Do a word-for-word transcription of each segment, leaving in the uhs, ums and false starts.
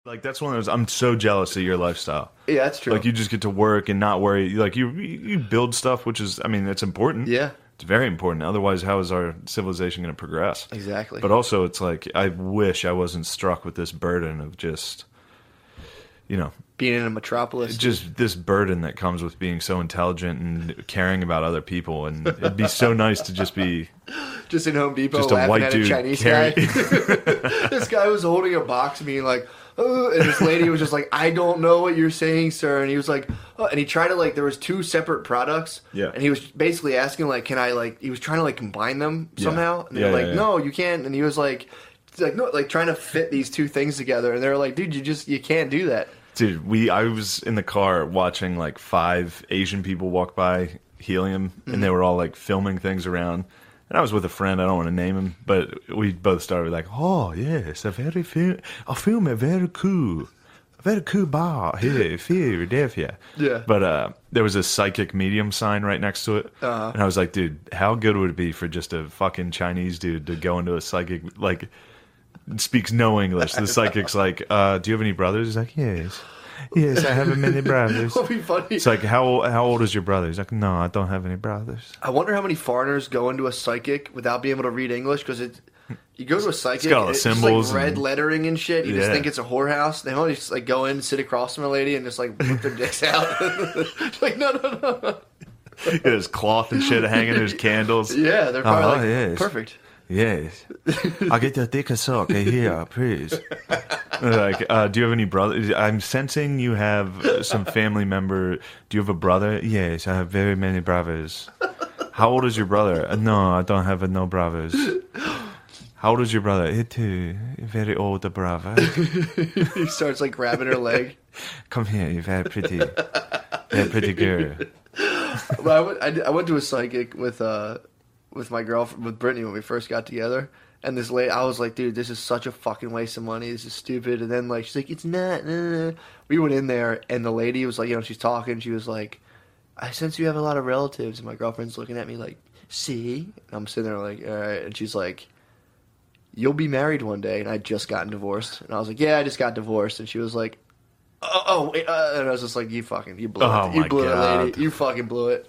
Like, that's one of those, I'm so jealous of your lifestyle. Yeah, that's true. Like, you just get to work and not worry. Like, you you build stuff, which is, I mean, it's important. Yeah. It's very important. Otherwise, how is our civilization going to progress? Exactly. But also, it's like, I wish I wasn't struck with this burden of just, you know, being in a metropolis. Just this burden that comes with being so intelligent and caring about other people. And it'd be so nice to just be... Just in Home Depot, just a laughing white at dude a Chinese carry- guy. This guy was holding a box being like, oh, and this lady was just like, I don't know what you're saying, sir. And he was like, oh, and he tried to like, there was two separate products. Yeah. And he was basically asking like, can I like, he was trying to like combine them somehow. And they Yeah, were yeah, like, yeah. no, you can't. And he was like, like, no, like trying to fit these two things together. And they were like, dude, you just, you can't do that. Dude, we I was in the car watching like five Asian people walk by Helium, Mm-hmm. and they were all like filming things around. And I was with a friend, I don't want to name him, but we both started like, oh, yes, a very film, a film is very cool. A very cool bar here, Philadelphia. Yeah. But uh, there was a psychic medium sign right next to it. Uh-huh. And I was like, dude, how good would it be for just a fucking Chinese dude to go into a psychic, like, speaks no English. The psychic's like, uh, do you have any brothers? He's like, yes. Yes, I have many brothers. It'll be funny. It's like, how how old is your brother? He's like, no, I don't have any brothers. I wonder how many foreigners go into a psychic without being able to read English, because it. You go to a psychic, got all the it's symbols just like red and- lettering and shit. You just Yeah. think it's a whorehouse. They only just like go in, sit across from a lady, and just like whip their dicks out. Like no, no, no. There's cloth and shit hanging. There's candles. Yeah, they're probably Oh, like yes. perfect. Yes. I'll get your dick a sock here, please. Like, uh, do you have any brothers? I'm sensing you have uh, some family member. Do you have a brother? Yes, I have very many brothers. How old is your brother? Uh, no, I don't have uh, no brothers. How old is your brother? He too, very old brother. He starts like grabbing her leg. Come here, you're very pretty. Very pretty girl. But I went, I, did- I went to a psychic with uh with my girlfriend, with Brittany, when we first got together. And this lady, I was like, dude, this is such a fucking waste of money. This is stupid. And then like she's like, it's not. Nah, nah. We went in there, and the lady was like, you know, she's talking. She was like, I sense you have a lot of relatives. And my girlfriend's looking at me like, see? And I'm sitting there like, all right. And she's like, you'll be married one day. And I'd just gotten divorced. And I was like, yeah, I just got divorced. And she was like, oh, oh wait. Uh, and I was just like, you fucking, you blew Oh it. You my blew it, God. lady. You fucking blew it.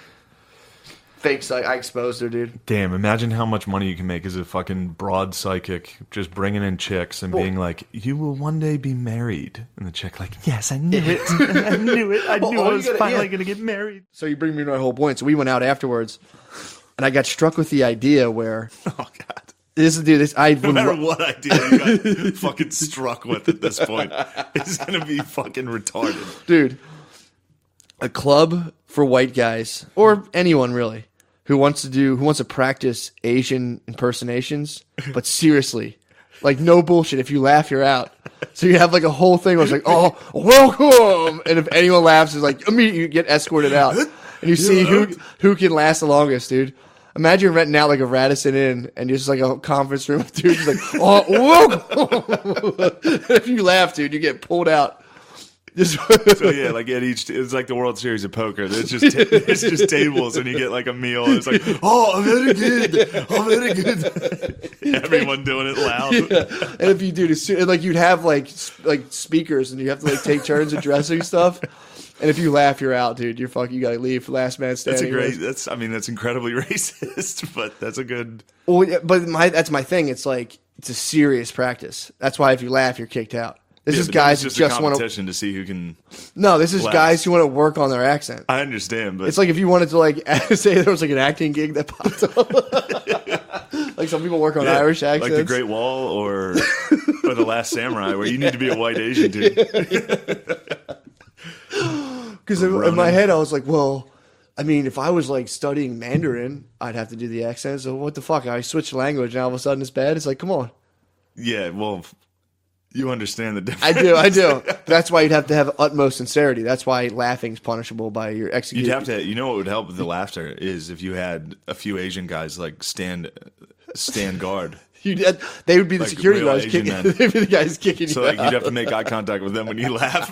Fake psych. I exposed her, dude. Damn, imagine how much money you can make as a fucking broad psychic, just bringing in chicks and Well- being like, you will one day be married. And the chick like, yes, I knew it. I knew it. I Well, knew all I you was gotta- finally yeah. going to get married. So you bring me to my whole point. So we went out afterwards, and I got struck with the idea where Oh, God. this is dude. This I No would, matter what idea you got fucking struck with at this point, it's going to be fucking retarded. dude. A club for white guys or anyone really who wants to do who wants to practice Asian impersonations, but seriously, like no bullshit. If you laugh, you're out. So you have like a whole thing where it's like, oh, welcome, and if anyone laughs, it's like immediately you get escorted out, and you see who who can last the longest, dude. Imagine renting out like a Radisson Inn and just like a conference room with dudes like, oh, welcome. If you laugh, dude, you get pulled out. Just So yeah, like at each, it's like the World Series of Poker. It's just ta- it's just tables, and you get like a meal. And it's like, oh, very good, oh, very good. Everyone doing it loud. Yeah. And if you do, as soon- like you'd have like s- like speakers, and you have to like take turns addressing stuff. And if you laugh, you're out, dude. You're fucking. You gotta leave. Last man That's standing. a great. That's I mean that's incredibly racist, but that's a good. Well, yeah, but my that's my thing. It's like it's a serious practice. That's why if you laugh, you're kicked out. This Yeah, is but then guys it's who just, just a want to. competition to see who can. No, this is laugh. guys who want to work on their accent. I understand, but It's like if you wanted to like say there was like an acting gig that popped up. Like some people work on yeah, Irish accents. like the Great Wall or or the Last Samurai, where you need to be a white Asian dude. Because in, in my Ronan. head, I was like, well, I mean, if I was like studying Mandarin, I'd have to do the accent. So what the fuck? I switch language and all of a sudden it's bad. It's like, come on. Yeah, well, you understand the difference. I do, I do. That's why you'd have to have utmost sincerity. That's why laughing's punishable by your execution. You'd have to. You know what would help with the laughter is if you had a few Asian guys like stand stand guard. You'd have- they would be the Like security real guys Asian kicking. men. They'd be the guys kicking So you like out. you'd have to make eye contact with them when you laugh.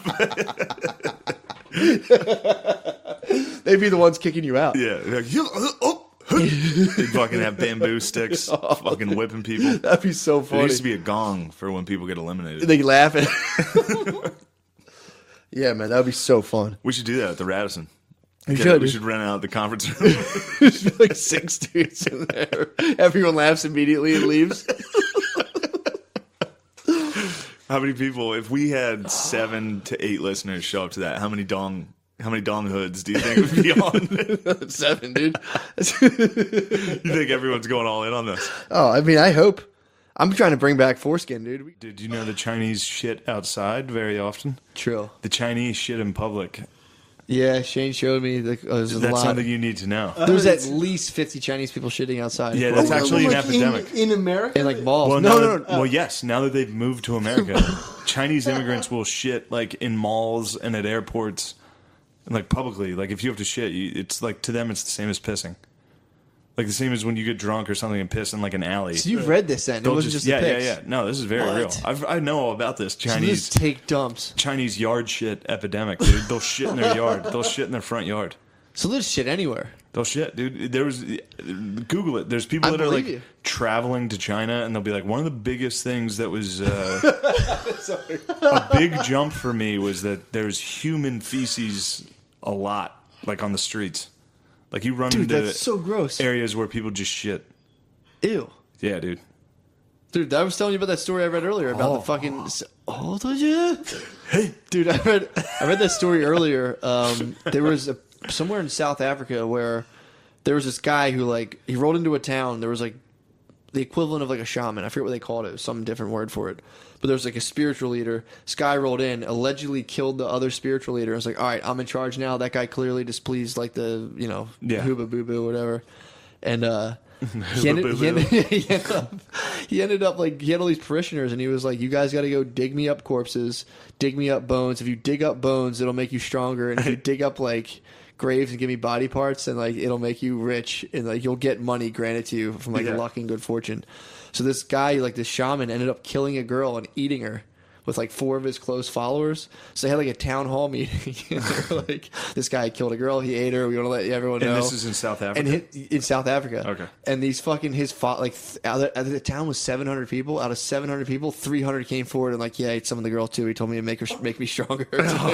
They'd be the ones kicking you out. Yeah, like, you, uh, oh, They'd fucking have bamboo sticks, fucking whipping people. That'd be so There funny. used to be a gong for when people get eliminated. They laugh at. Yeah, man, that would be so fun. We should do that at the Radisson. We Get- should. we should rent out the conference room. There's like six dudes in there. Everyone laughs immediately and leaves. How many people? If we had seven to eight listeners show up to that, how many dong? How many dong hoods do you think would be on? Seven, dude. You think everyone's going all in on this? Oh, I mean, I hope. I'm trying to bring back foreskin, dude. We- Did you know the Chinese shit outside very often? True. The Chinese shit in public. Yeah, Shane showed me. The, uh, there's a That's lot. something you need to know. There's at least fifty Chinese people shitting outside. Yeah, that's Oh, actually an like epidemic. in, in America. in like malls. Well, no, now no, that- no. well, yes. Now that they've moved to America, Chinese immigrants will shit like in malls and at airports, and like publicly. Like if you have to shit, you, it's like to them, it's the same as pissing. Like the same as when you get drunk or something and piss in like an alley. So you've read this then? It They'll wasn't just, yeah, the yeah, pics. yeah. No, this is very What? real. I've, I know all about this So Chinese just take dumps. Chinese yard shit epidemic, dude. They'll shit in their yard. They'll shit in their front yard. So there's shit anywhere. They'll shit, dude. There was Google it. There's people I that are like believe you. traveling to China, and they'll be like, one of the biggest things that was uh, a big jump for me was that there's human feces a lot, like on the streets. Like you run Dude, into that's so gross. areas where people just shit. Ew. Yeah, dude. Dude, I was telling you about that story I read earlier about Oh. the fucking. Oh, did you? Hey, dude, I read I read that story earlier. Um, there was a somewhere in South Africa where there was this guy who like he rolled into a town. There was like the equivalent of like a shaman. I forget what they called it. It was some different word for it. But there was like a spiritual leader. This guy rolled in, allegedly killed the other spiritual leader. I was like, all right, I'm in charge now. That guy clearly displeased like the you know Yeah. hooba boo boo whatever, and. uh he ended, he, ended, he, ended up, he ended up like he had all these parishioners and he was like, you guys got to go dig me up corpses, dig me up bones. If you dig up bones, it'll make you stronger, and if you dig up like graves and give me body parts, then like it'll make you rich and like you'll get money granted to you from like Yeah. luck and good fortune. So this guy, like this shaman, ended up killing a girl and eating her with like four of his close followers. So they had like a town hall meeting. And they were like, this guy killed a girl, he ate her. We want to let everyone know. And this is in South Africa. And hit, in South Africa. Okay. And these fucking his fought like th- out of, out of the town was seven hundred people. Out of seven hundred people, three hundred came forward and like, yeah, I ate some of the girl too. He told me to make her make me stronger.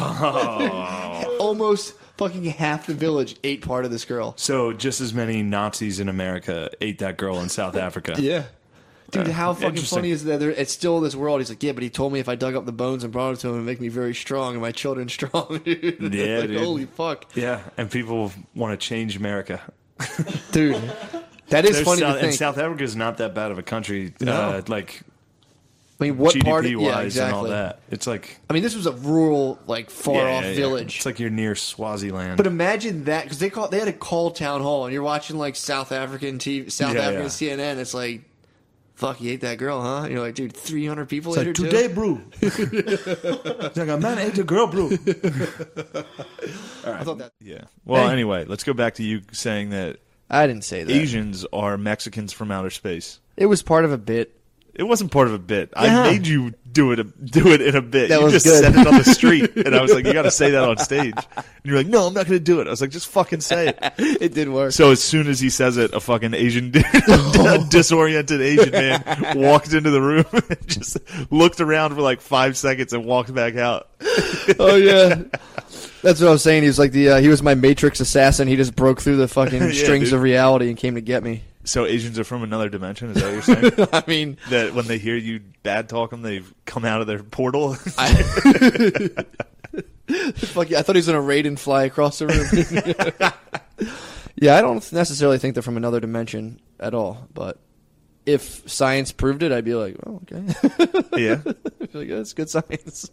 Almost fucking half the village ate part of this girl. So just as many Nazis in America ate that girl in South Africa. Yeah. Dude, Uh, how fucking interesting. funny is that? There, it's still this world. He's like, yeah, but he told me if I dug up the bones and brought it to him, it'd make me very strong and my children strong. Dude. Yeah, like, dude. holy fuck, Yeah, and people want to change America. dude. That is There's funny South, to and think. South Africa is not that bad of a country, uh, No. like I mean, what G D P part? wise Of, yeah, and exactly. all that. It's like I mean, this was a rural, like far yeah, off yeah, yeah. village. It's like you're near Swaziland. But imagine that because they call they had a call town hall, and you're watching like South African T V, South Yeah, African yeah. C N N. It's like, fuck, you ate that girl, huh? And you're like, dude, three hundred people It's ate like, her today, too. bro. It's like a man ate a girl, bro. I thought that. Yeah. Well, Hey. anyway, let's go back to you saying that I didn't say that. Asians are Mexicans from outer space. It was part of a bit. It wasn't part of a bit. Yeah. I made you do it. A, do it in a bit. That you was just good. said it on the street, and I was like, "You got to say that on stage." And you're like, "No, I'm not going to do it." I was like, "Just fucking say it." It did work. So as soon as he says it, a fucking Asian, dude, a disoriented Asian man walked into the room and just looked around for like five seconds and walked back out. Oh yeah, that's what I was saying. He was like the uh, he was my Matrix assassin. He just broke through the fucking Yeah, strings dude. of reality and came to get me. So Asians are from another dimension. Is that what you're saying? I mean, That when they hear you bad talk them, they've come out of their portal. I, fuck yeah, I thought he was gonna raid and fly across the room. Yeah, I don't necessarily think they're from another dimension at all. But if science proved it, I'd be like, oh, okay. Yeah. I'd be like, that's good science.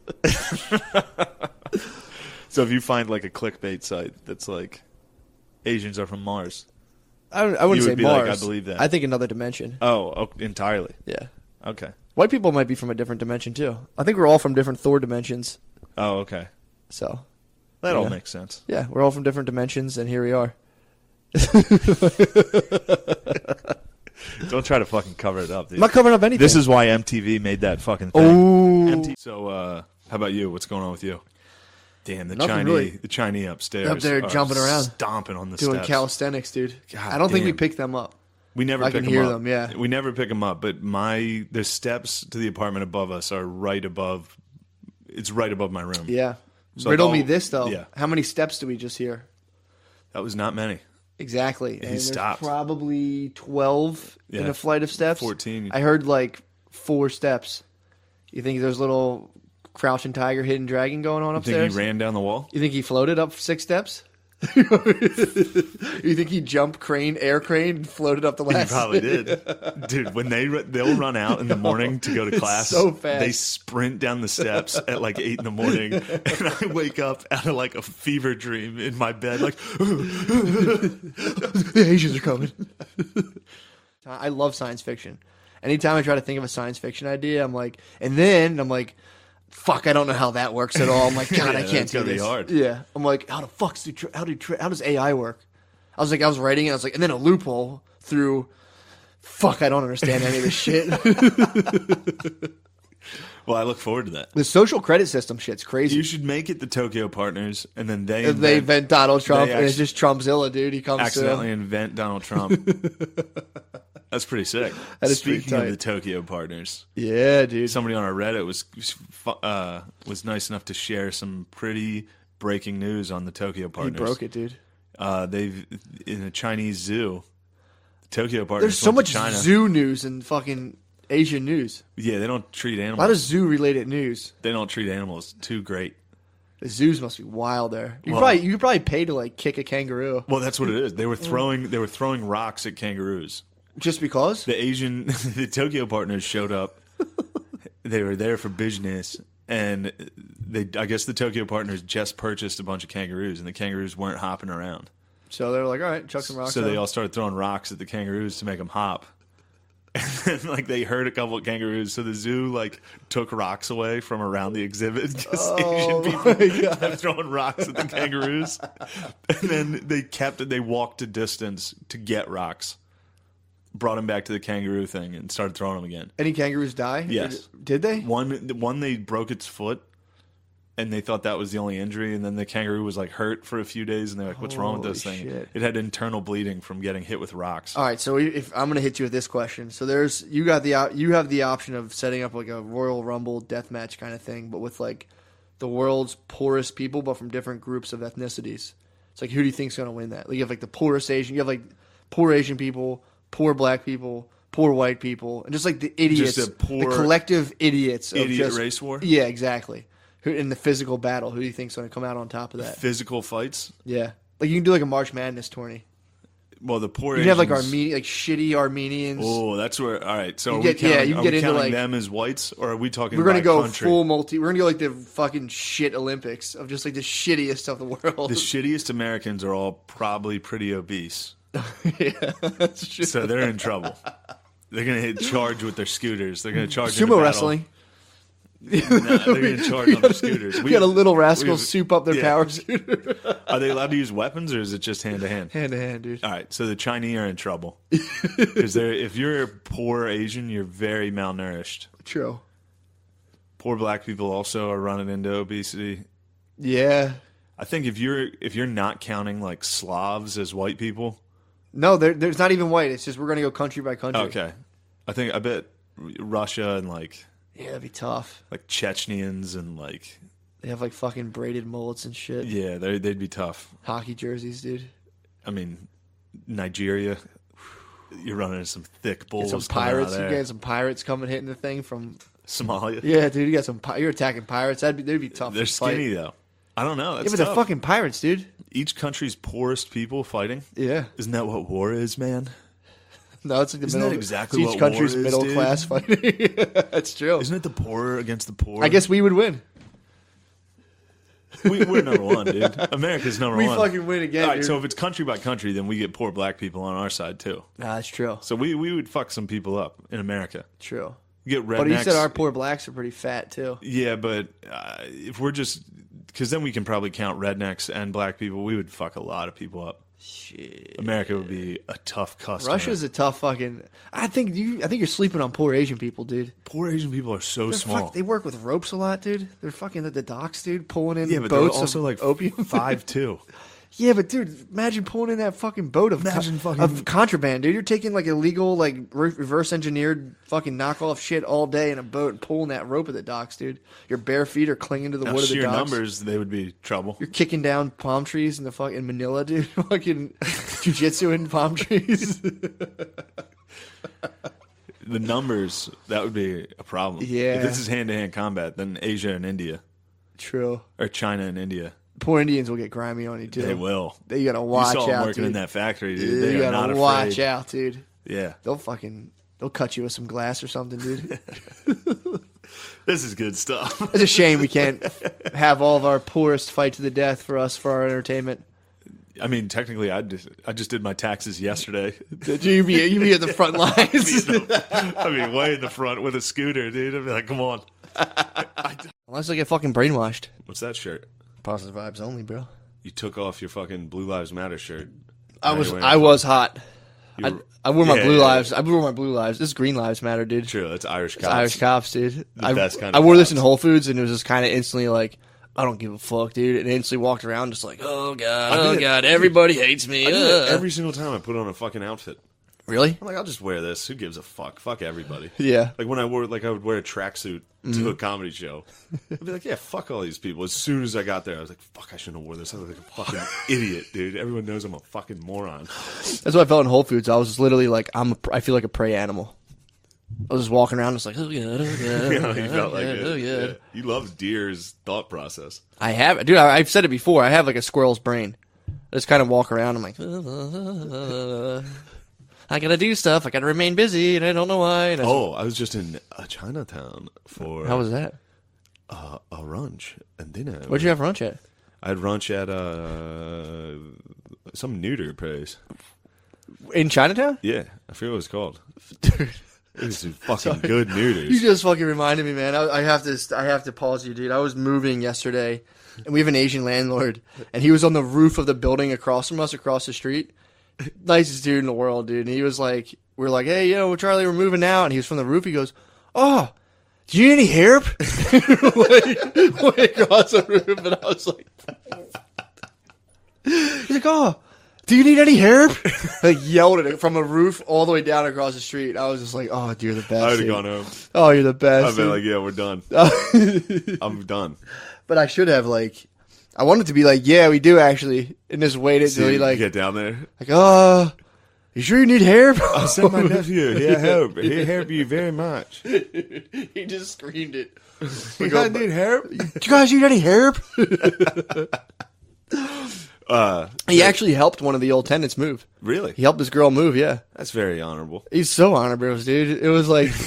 So if you find like a clickbait site that's like Asians are from Mars. I, I wouldn't You say would be like, Mars. I believe that. I think another dimension. Oh, oh, entirely. Yeah. Okay. White people might be from a different dimension too. I think we're all from different Thor dimensions. Oh, okay. So That all Yeah. makes sense. yeah, we're all from different dimensions, and here we are. Don't try to fucking cover it up, dude. I'm not covering up anything. This is why M T V made that fucking thing. oh, M T V. So, uh, how about you? What's going on with you? Damn, the Nothing Chinese, really. the Chinese upstairs Up there are jumping around. stomping on the Doing steps. calisthenics, dude. God I don't think we damn. picked them up. We never I pick can them hear up. them, yeah. We never pick them up, but my the steps to the apartment above us are right above. It's right above my room. Yeah. So Riddle like me all- this, though. yeah. How many steps do we just hear? That was not many. Exactly. And there's stopped. probably twelve in Yeah. a flight of steps. fourteen. I heard like four steps. You think there's a little crouching tiger, hidden dragon going on You upstairs? think he ran down the wall? You think he floated up six steps? You think he jumped crane, air crane, and floated up the He last? probably did, dude. When they they'll run out in the morning to go to It's class, so fast. they sprint down the steps at like eight in the morning, and I wake up out of like a fever dream in my bed, like The Asians are coming. I love science fiction. Anytime I try to think of a science fiction idea, I'm like, and then I'm like, fuck, I don't know how that works at all. I'm like, God, Yeah, I can't that's do gotta be this. hard. Yeah, I'm like, how the fuck's do tra- how do tra- how does A I work? I was like, I was writing it. I was like, and then a loophole through. Fuck, I don't understand any of this shit. well, I look forward to that. The social credit system shit's crazy. You should make it the Tokyo Partners, and then they If they invent, invent Donald Trump, they and it's actu- just Trumpzilla, dude. He comes accidentally to invent Donald Trump. That's pretty sick. That is pretty Speaking of tight. the Tokyo Partners, yeah, dude. somebody on our Reddit was uh, was nice enough to share some pretty breaking news on the Tokyo He Partners. broke it, dude. Uh, they've in a Chinese zoo. The Tokyo Partners. There's so went much to China. zoo news and fucking Asian news. Yeah, they don't treat A animals. lot of zoo related news. they don't treat animals too great. The zoos must be wild there. You Well- probably you could probably pay to like kick a kangaroo Well, that's what it is. They were throwing they were throwing rocks at kangaroos. just because. The Asian, the Tokyo Partners showed up. They were there for business, and they, I guess, the Tokyo Partners just purchased a bunch of kangaroos, and the kangaroos weren't hopping around. So they're like, all right, chuck some rocks. So they out. all started throwing rocks at the kangaroos to make them hop. And then, like, they hurt a couple of kangaroos, so the zoo like took rocks away from around the exhibit because Oh, Asian my people God. kept throwing rocks at the kangaroos. And then they kept it. They walked a distance to get rocks. Brought them back to the kangaroo thing and started throwing them again. Any kangaroos die? Yes. Did they? One, one they broke its foot, and they thought that was the only injury. And then the kangaroo was like hurt for a few days, and they're like, "What's wrong with this Holy thing?" shit. It had internal bleeding from getting hit with rocks. All right, so if I'm gonna hit you with this question, so there's you got the op- you have the option of setting up like a Royal Rumble death match kind of thing, but with like the world's poorest people, but from different groups of ethnicities. It's like who do you think's gonna win that? Like you have like the poorest Asian, you have like poor Asian people, poor black people, poor white people, and just like the idiots, Just a poor the collective idiots, of idiot just, race war? Yeah, exactly. Who in the physical battle? Who do you think's gonna come out on top of that? Physical fights. Yeah, like you can do like a March Madness tourney. Well, the poor You can have like Asians- Armenian, like shitty Armenians. Oh, that's where. All right, so You are get- we yeah, counting, you can are get we into, counting like- them as whites, or are we talking? We're gonna by go country? full multi. We're gonna go like the fucking shit Olympics of just like the shittiest of the world. The shittiest Americans are all probably pretty obese, yeah, that's true. so they're in trouble. They're gonna hit charge with their scooters. They're gonna charge into Sumo battle. wrestling. Nah, they're gonna charge on their scooters. We got a little rascal we've- soup up their yeah. power scooter. Are they allowed to use weapons, or is it just hand to hand? Hand to hand, dude. All right, so the Chinese are in trouble because they're if you're a poor Asian, you're very malnourished. True. Poor black people also are running into obesity. Yeah. I think if you're if you're not counting like Slavs as white people, No, there, there's not even white. It's just we're gonna go country by country. okay, I think I bet Russia and like Yeah, that'd be tough. like Chechens and like They have like fucking braided mullets and shit. yeah, they they'd be tough. Hockey jerseys, dude. I mean, Nigeria, you're running into some thick bulls. Get some coming out pirates. of You there. get some pirates coming hitting the thing from. Somalia. Yeah, dude. You got some. pi- You're attacking pirates. That'd be. They'd be tough. They're to fight. skinny though. I don't know. That's Yeah, but they're tough. fucking pirates, dude. Each country's poorest people fighting. Yeah. Isn't that what war is, man? No, it's like the Isn't middle. that exactly it's each what country's war is, middle dude? class fighting. That's true. Isn't it the poor against the poor? I guess we would win. we, we're number one, dude. America's number We one. fucking win again, All right, dude. so if it's country by country, then we get poor black people on our side too. Nah, that's true. So we, we would fuck some people up in America. True. You get rednecks. But you said our poor blacks are pretty fat too. Yeah, but uh, if we're just because then we can probably count rednecks and black people. We would fuck a lot of people up. Shit. America would be a tough customer. Russia's a tough fucking. I think you. I think you're sleeping on poor Asian people, dude. Poor Asian people are so They're small. fuck, they work with ropes a lot, dude. They're fucking at the docks, dude, pulling in yeah, but they're boats also of like opium. five two. Yeah, but dude, imagine pulling in that fucking boat of Imagine co- fucking- of contraband, dude. You're taking like illegal, like re- reverse engineered fucking knockoff shit all day in a boat and pulling that rope at the docks, dude. Your bare feet are clinging to the Now, wood of the sheer docks. numbers, they would be trouble. You're kicking down palm trees in the fuck in Manila, dude. Fucking jujitsu in palm trees. The numbers, that would be a problem. Yeah. If this is hand to hand combat, then Asia and India, True. or China and India, Poor Indians will get grimy on you too. they will. They gotta watch you saw them out, working dude. in that factory, dude. They you are gotta not watch afraid. out, dude. Yeah. They'll fucking they'll cut you with some glass or something, dude. This is good stuff. It's a shame we can't have all of our poorest fight to the death for us for our entertainment. I mean, technically, I just I just did my taxes yesterday. Did you be you be at the front lines? I mean, way in the front with a scooter, dude. I'd be like, come on. Unless I get fucking brainwashed. What's that shirt? Positive vibes only, bro. You took off your fucking Blue Lives Matter shirt. I Now was you're wearing- I was hot. you I, were- I wore my Yeah, blue yeah, lives. I wore my blue lives. This is green lives matter, dude. True, that's Irish It's cops. Irish cops, dude. I, best kind I of wore this in cops. Whole Foods, and it was just kind of instantly like, I don't give a fuck, dude. And instantly walked around just like, oh god, I oh did it. god, everybody hates me. I do that Ugh. every single time I put on a fucking outfit. Really? I'm like, I'll just wear this. Who gives a fuck? Fuck everybody. Yeah. Like when I wore, like I would wear a tracksuit to Mm-hmm. a comedy show. I'd be like, yeah, fuck all these people. As soon as I got there, I was like, fuck, I shouldn't have worn this. I look like a fucking idiot, dude. Everyone knows I'm a fucking moron. That's what I felt in Whole Foods. I was just literally like, I'm. A, I feel like a prey animal. I was just walking around, just like, oh yeah, oh yeah, oh, You yeah, know, you felt oh, like yeah, it. oh, yeah. Yeah. You love deer's thought process. I have, dude. I, I've said it before. I have like a squirrel's brain. I just kind of walk around. I'm like, I gotta do stuff. I gotta remain busy, and I don't know why. And I was- Oh, I was just in uh, Chinatown for how was that? uh, a lunch and dinner. Where'd you have lunch at? I had lunch at uh, some neuter place. In Chinatown? Yeah, I forget what it's called. It was fucking good neuters. You just fucking reminded me, man. I, I have to, I have to pause you, dude. I was moving yesterday, and we have an Asian landlord, and he was on the roof of the building across from us, across the street. Nicest dude in the world, dude. And he was like, we are like, hey, yo, Charlie, we're moving now. And he was from the roof. He goes, oh, do you need any help? way, way across the roof, and I was like, he's like, oh, do you need any help? Like yelled at it from a roof all the way down across the street. I was just like, oh, dude, you're the best. I would have dude. gone home. Oh, you're the best. I've been dude. like, yeah, we're done. I'm done. But I should have like, I wanted to be like, yeah, we do actually, and just wait until See, he like, get down there. like, oh, you sure you need help? I sent my nephew. He help. He help you very much. He just screamed it. You guys need help? Do you guys need any help? Uh, He actually helped one of the old tenants move. really? He helped this girl move. Yeah, That's very honorable. he's so honorable, dude. It was like.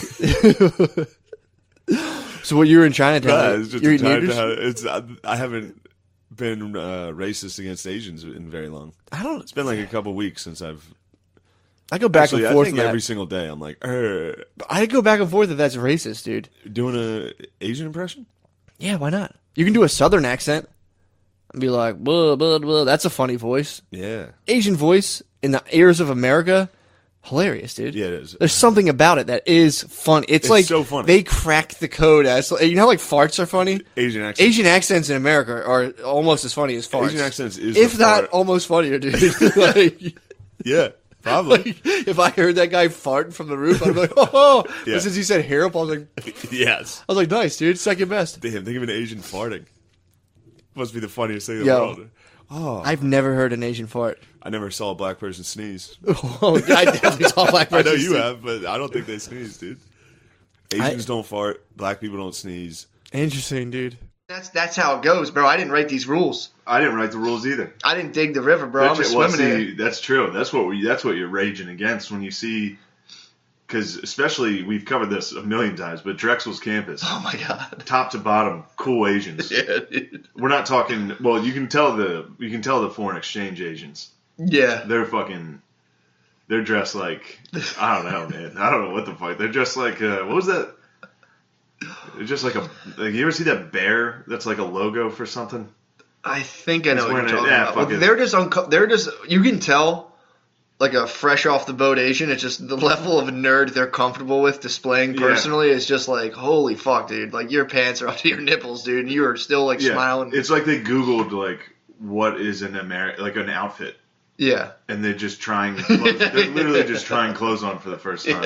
So what you were in Chinatown? Yeah, it's just You're a eating time noodles? to have, it's. I, I haven't been uh, racist against Asians in very long. I don't. It's been like a couple weeks since I've. I go back Actually, and I forth. think on that. every single day I'm like, er, I go back and forth if that's racist, dude. doing a Asian impression. Yeah, why not? You can do a Southern accent and be like, blah, blah, blah. That's a funny voice. Yeah, Asian voice in the ears of America, hilarious, dude. yeah, it is. There's something about it that is fun. It's, It's like so funny. they cracked the code as you know, how, like farts are funny. Asian accent. Asian accents in America are almost as funny as farts. Asian accents is if the not fart. almost funnier, dude. like, Yeah, probably. like, if I heard that guy fart from the roof, I'd be like, oh. Yeah. But since he said hair up, I was like, Yes. I was like, nice, dude, second best. Damn, think of an Asian farting. Must be the funniest thing in the Yo. world. Oh, I've never heard an Asian fart. I never saw a black person sneeze. Oh, I definitely saw a black I person. know you sneeze. have, but I don't think they sneeze, dude. Asians don't fart. Black people don't sneeze. Interesting, dude. That's that's how it goes, bro. I didn't write these rules. I didn't write the rules either. I didn't dig the river, bro. I'm That's, just well, swimming in see, it. that's true. That's what we. That's what you're raging against when you see, because especially we've covered this a million times, but Drexel's campus, Oh my god. top to bottom, cool Asians. Yeah, dude. We're not talking. Well, you can tell the you can tell the foreign exchange Asians. Yeah. They're fucking. They're dressed like I don't know, man. I don't know what the fuck. They're dressed like uh, what was that? They're just like a. Like, you ever see that bear that's like a logo for something? I think I know He's what you're wearing a- talking yeah, about. fuck Well, it. they're just unco- they're just you can tell like a fresh off the boat Asian. It's just the level of nerd they're comfortable with displaying Yeah. personally is just like holy fuck, dude. Like your pants are up to your nipples, dude, and you are still like Yeah, smiling. it's like they Googled like what is an Ameri- like an outfit, yeah. and they're just trying. Clothes, they're literally just trying clothes on for the first time,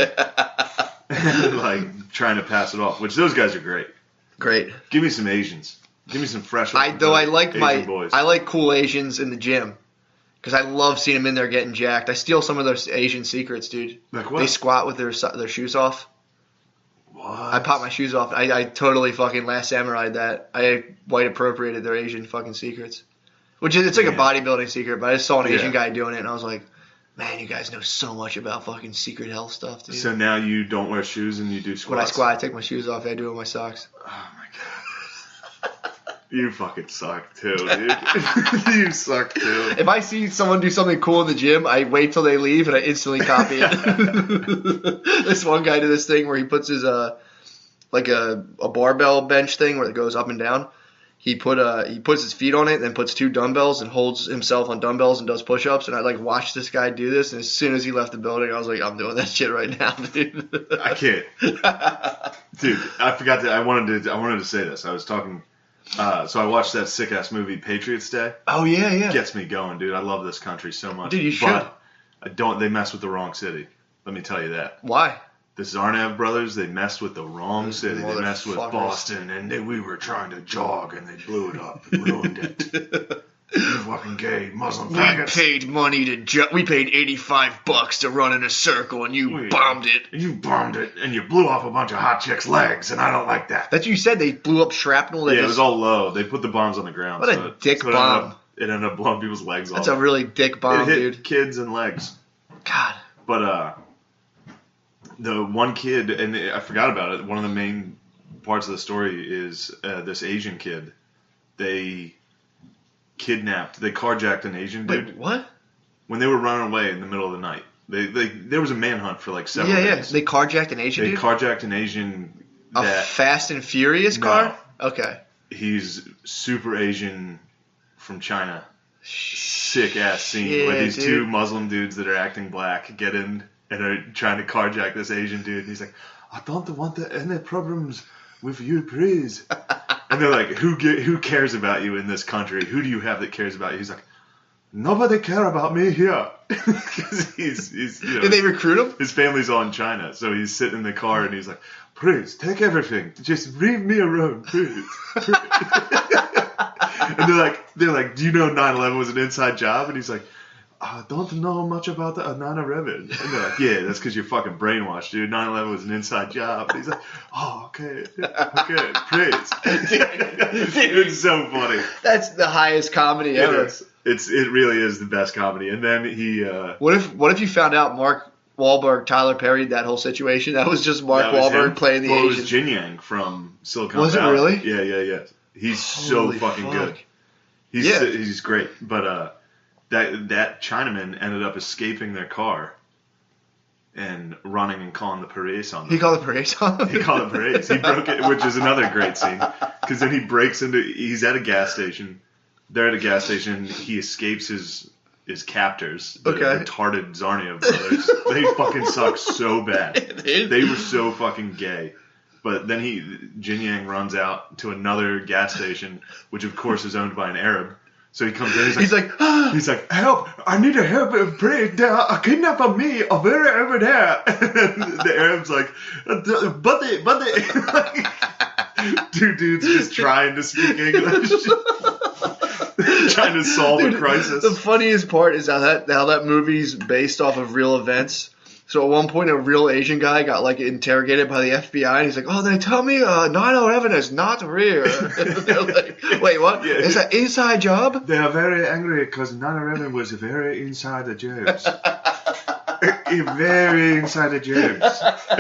like trying to pass it off. Which those guys are great. Great. Give me some Asians. Give me some fresh. I though I like Asian my boys. I like cool Asians in the gym because I love seeing them in there getting jacked. I steal some of those Asian secrets, dude. Like what? They squat with their so- their shoes off. What? I pop my shoes off. I, I totally fucking Last Samurai that. I white appropriated their Asian fucking secrets, which is it's like Yeah. a bodybuilding secret. But I just saw an Asian Yeah. guy doing it, and I was like, man, you guys know so much about fucking secret health stuff, dude. So now you don't wear shoes and you do squats. when I squat, I take my shoes off. I do it with my socks. Oh my god. You fucking suck too, dude. You suck too. If I see someone do something cool in the gym, I wait till they leave and I instantly copy it. This one guy did this thing where he puts his uh like a, a barbell bench thing where it goes up and down. He put uh he puts his feet on it, then puts two dumbbells and holds himself on dumbbells and does push-ups. And I like watched this guy do this, and as soon as he left the building, I was like, I'm doing that shit right now, dude. I can't, dude. I forgot that I wanted to. I wanted to say this. I was talking. Uh, so I watched that sick ass movie Patriots Day. Oh yeah, yeah. Gets me going, dude. I love this country so much. Dude, you should. But I don't. They mess with the wrong city. Let me tell you that. Why? The Zarnav brothers, they messed with the wrong Those city. They messed with motherfuckers. Boston, and they, we were trying to jog, and they blew it up and ruined it. You fucking gay Muslim We faggots. paid money to ju- we paid eighty-five bucks to run in a circle, and you We- bombed it. You bombed it, and you blew off a bunch of hot chicks' legs, and I don't like that. That's what you said. They blew up shrapnel. That Yeah, it just- was all low. They put the bombs on the ground. What a so it- dick so it ended bomb. up- It ended up blowing people's legs That's off. a really dick bomb, it hit dude. kids and legs. God. But uh, the one kid, and I forgot about it. One of the main parts of the story is uh, this Asian kid. They kidnapped, they carjacked an Asian dude Wait, what? when they were running away in the middle of the night. They, they there was a manhunt for like several Yeah, yeah. days. They carjacked an Asian They dude. carjacked an Asian a that Fast and Furious No. car. Okay. he's super Asian from China. Sick ass scene Shit, where these dude. two Muslim dudes that are acting black get in and are trying to carjack this Asian dude. And he's like, I don't want any problems with you, please. And they're like, who ge- who cares about you in this country? Who do you have that cares about you? He's like, nobody care about me here. Because he's, he's you know, Did they recruit him? his family's all in China. So he's sitting in the car and he's like, please, take everything. Just leave me alone, please. And they're like, they're like, do you know nine eleven was an inside job? And he's like, I don't know much about the nine eleven. And they're like, yeah, that's because you're fucking brainwashed, dude. nine eleven was an inside job. And he's like, oh, okay, okay, please. It's so funny. That's the highest comedy It ever. is. It's it really is the best comedy. And then he uh, What if What if you found out Mark Wahlberg, Tyler Perry, that whole situation? That was just Mark that was Wahlberg him. playing the well, it Asian. was Jin Yang from Silicon Was it Valley. really? Yeah, yeah, yeah. He's Holy so fucking fuck. good. He's Yeah. he's great. But uh, that that Chinaman ended up escaping their car and running and calling the police on them. He called the parade on him. He called it parades. He broke it, which is another great scene. Because then he breaks into. He's at a gas station. They're at a gas station. He escapes his his captors, the Okay. retarded Zarnia brothers. They fucking suck so bad. Dude. They were so fucking gay. But then he, Jin Yang runs out to another gas station, which of course is owned by an Arab. So he comes in. He's like, He's like, ah. he's like, help! I need a help! Pray, there a kidnapper me over over there. And the Arab's like, buddy, buddy. Two dudes just trying to speak English, trying to solve Dude, a crisis. The funniest part is how that how that movie's based off of real events. So at one point, a real Asian guy got like interrogated by the F B I, and he's like, "Oh, they tell me uh, nine eleven is not real." They're like, "Wait, what? Yeah. Is that inside job?" They are very angry because nine eleven was very inside the jokes. Very inside the jokes.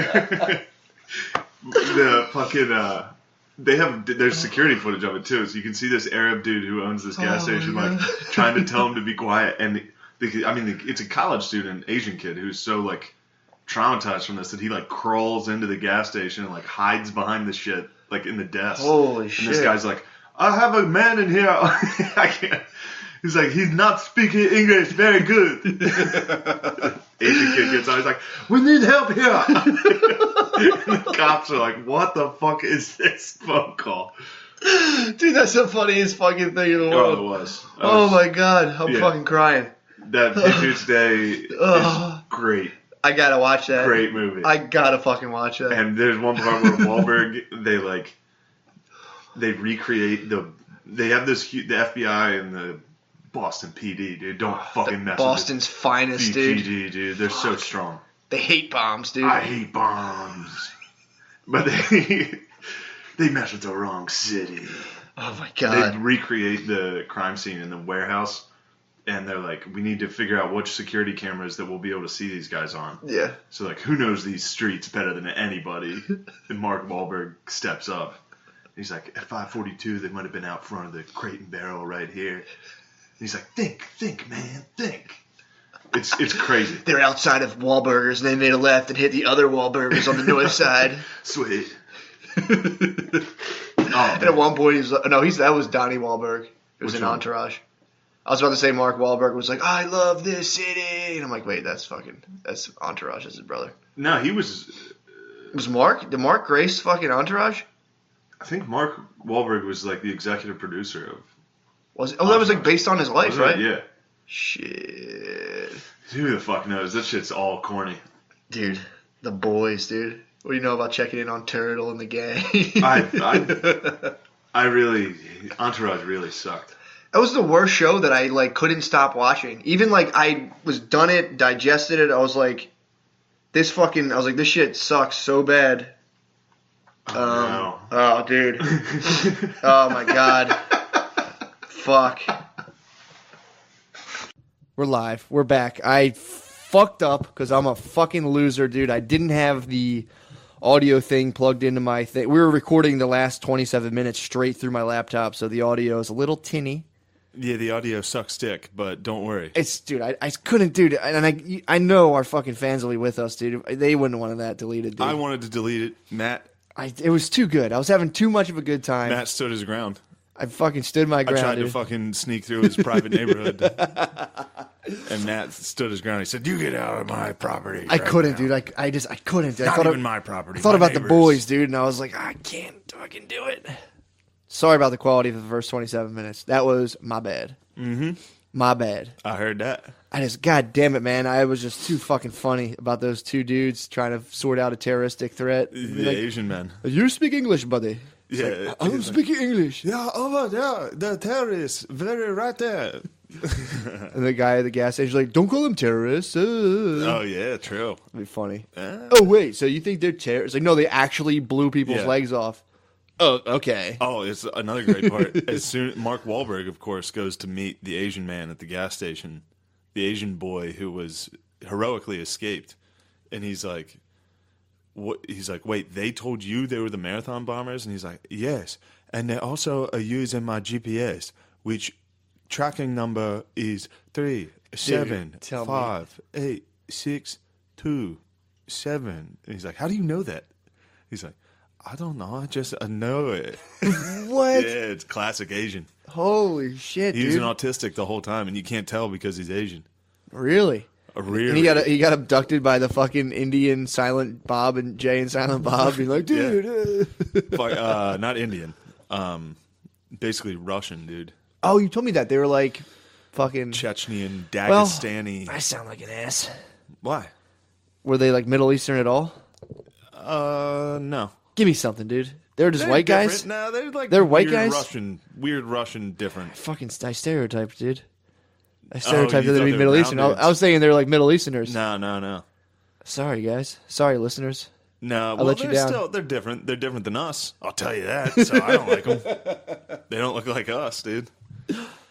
The fucking, uh, they have, there's security footage of it too, so you can see this Arab dude who owns this gas Oh, station, my like, God. trying to tell him to be quiet, and, the, I mean, the, it's a college student, Asian kid, who's so, like, traumatized from this that he, like, crawls into the gas station and, like, hides behind the shit, like, in the desk. Holy And shit! this guy's like, I have a man in here. I can't. He's like, he's not speaking English very good. Asian kid gets on. He's like, we need help here. And the cops are like, what the fuck is this phone call? Dude, that's the funniest fucking thing in the Oh, world. it was. I Oh was- my god, I'm yeah. fucking crying. That Patriots Day is Ugh. great. I gotta watch that. Great movie. I gotta fucking watch that. And there's one part where Wahlberg, they like, they recreate the, they have this, hu- the F B I and the Boston P D, dude. Don't fucking mess Boston's with finest, the B dude. G, dude. They're so strong. They hate bombs, dude. I hate bombs. But they, they mess with the wrong city. Oh my They god. recreate the crime scene in the warehouse, and they're like, we need to figure out which security cameras that we'll be able to see these guys on. Yeah. So, like, who knows these streets better than anybody? And Mark Wahlberg steps up. He's like, at five forty-two, they might have been out front of the Crate and Barrel right here. And he's like, think, think, man, think. It's it's crazy. They're outside of Wahlburgers, and they made a left and hit the other Wahlburgers on the north side. Sweet. And Oh, at man. one point, he's like, no, he's that was Donnie Wahlberg. It was Which an one? Entourage. I was about to say Mark Wahlberg was like, I love this city, and I'm like, wait, that's fucking that's Entourage. That's his brother. No, he was. Was Mark? Did Mark Grace fucking Entourage? I think Mark Wahlberg was like the executive producer of. Was it? Oh, that was like based on his life, Wasn't right? it? Yeah. Shit, Who the fuck knows? That shit's all corny. dude, the boys, dude. What do you know about checking in on Turtle and the gang? I, I, I really, Entourage really sucked. That was the worst show that I like couldn't stop watching. Even like I was done it, digested it. I was like, this fucking. I was like, this shit sucks so bad. Oh, Um, no. Oh, dude. Oh my god. Fuck. We're live. We're back. I fucked up because I'm a fucking loser, dude. I didn't have the audio thing plugged into my thing. We were recording the last twenty-seven minutes straight through my laptop, so the audio is a little tinny. Yeah, the audio sucks dick, but don't worry. It's, dude, I, I couldn't, dude. And I, I know our fucking fans will be with us, dude. They wouldn't want that deleted, dude. I wanted to delete it. Matt I, it was too good. I was having too much of a good time. Matt stood his ground. I fucking stood my I ground, tried dude. to fucking sneak through his private neighborhood. And Matt stood his ground. He said, "You get out of my property." I right couldn't, now." dude. I, I just, I couldn't. I Not thought even of- my property. I thought my about the neighbor's. boys, dude, and I was like, I can't fucking do it. Sorry about the quality of the first twenty-seven minutes. That was my bad. Mm-hmm. My bad. I heard that. I just, god damn it, man. I was just too fucking funny about those two dudes trying to sort out a terroristic threat. The Like, Asian men. you speak English, buddy. It's Yeah, like, I'm he's like- speaking English. Yeah, over there, the terrorists, very right there. And the guy at the gas station like, don't call them terrorists. Uh. Oh yeah, true. That'd be funny. Ah. Oh, wait, so you think they're terrorists? Like, no, they actually blew people's Yeah. legs off. Oh, okay. Oh, it's another great part. As soon Mark Wahlberg, of course, goes to meet the Asian man at the gas station, the Asian boy who was heroically escaped, and he's like, "What?" He's like, "Wait, they told you they were the marathon bombers?" And he's like, "Yes, and they also are using my G P S, which tracking number is three seven tell me. five eight six two seven." And he's like, "How do you know that?" He's like, "I don't know. I just I know it." What? Yeah, it's classic Asian. Holy shit, He was dude. an autistic the whole time, and you can't tell because he's Asian. Really? A really, And he got he got abducted by the fucking Indian Silent Bob and Jay and Silent Bob. Being like, dude. uh. fuck, uh, not Indian, um, basically Russian, dude. Oh, you told me that they were like, fucking. Chechnyan, Well, Dagestani. I sound like an ass. Why? Were they like Middle Eastern at all? Uh, no. Give me something, dude. They're just They're white guys. different. No, they're like They're white weird guys? Russian, weird Russian, different. Fucking, I stereotyped, dude. I stereotyped you that they'd thought be they were Middle brown Eastern. I, dudes. I was saying they're like Middle Easterners. No, no, no, Sorry, guys. Sorry, listeners. no. Well, let you they're down. still they're different. They're different than us. I'll tell you that. So I don't like them. They don't look like us, dude.